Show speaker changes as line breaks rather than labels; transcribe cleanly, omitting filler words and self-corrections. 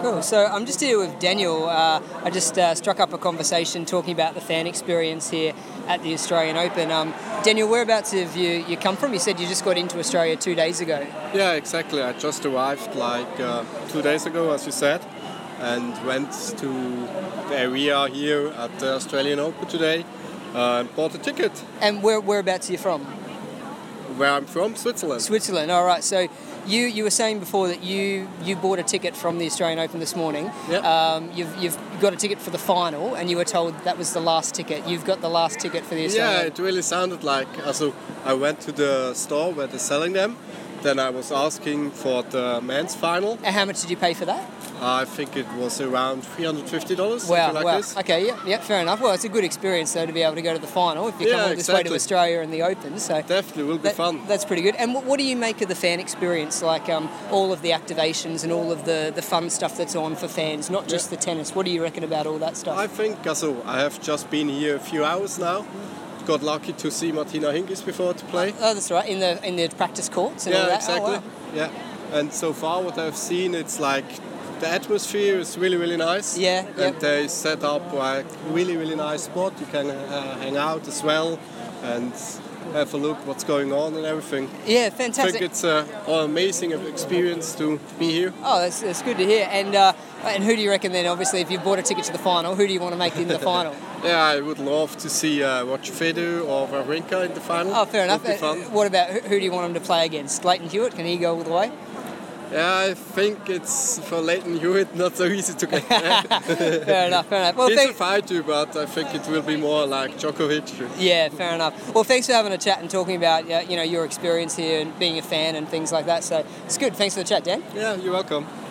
Cool. So I'm just here with Daniel. I just struck up a conversation talking about the fan experience here at the Australian Open. Daniel, whereabouts have you come from? You said you just got into Australia 2 days ago.
Yeah, exactly. I just arrived 2 days ago, as you said, and went to the area here at the Australian Open today and bought a ticket.
And whereabouts are you from?
Where I'm from, Switzerland.
Switzerland, all right. So you were saying before that you bought a ticket from the Australian Open this morning.
Yep.
You've got a ticket for the final, and you were told that was the last ticket. You've got the last ticket for the Australian Open.
Yeah, it really sounded like... Also, I went to the store where they're selling them. Then I was asking for the men's final.
And how much did you pay for that?
I think it was around $350.
Wow,
like this.
Okay, yeah, fair enough. Well, it's a good experience, though, to be able to go to the final if you come all this way to Australia and the Open. So
definitely will be fun.
That's pretty good. And what do you make of the fan experience, like all of the activations and all of the fun stuff that's on for fans, not just the tennis? What do you reckon about all that stuff?
I think, I have just been here a few hours now. Got lucky to see Martina Hingis before to play.
Oh, that's right, in the practice courts and all that?
Yeah, exactly.
Oh, wow.
Yeah, and so far what I've seen, it's like the atmosphere is really, really nice.
Yeah.
And they set up like really, really nice spot. You can hang out as well and have a look what's going on and everything.
Yeah, fantastic.
I think it's an amazing experience to be here.
Oh, that's good to hear. And who do you reckon then, obviously, if you bought a ticket to the final, who do you want to make in the final?
Yeah, I would love to see Roger Federer or Wawrinka in the final.
Oh, fair enough.
Would be fun.
What about, who do you want him to play against? Lleyton Hewitt, can he go all the way?
Yeah, I think it's for Lleyton Hewitt not so easy to get there.
Fair enough. Well,
he's a fighter, but I think it will be more like Djokovic.
Yeah, fair enough. Well, thanks for having a chat and talking about your experience here and being a fan and things like that. So it's good. Thanks for the chat, Dan.
Yeah, you're welcome.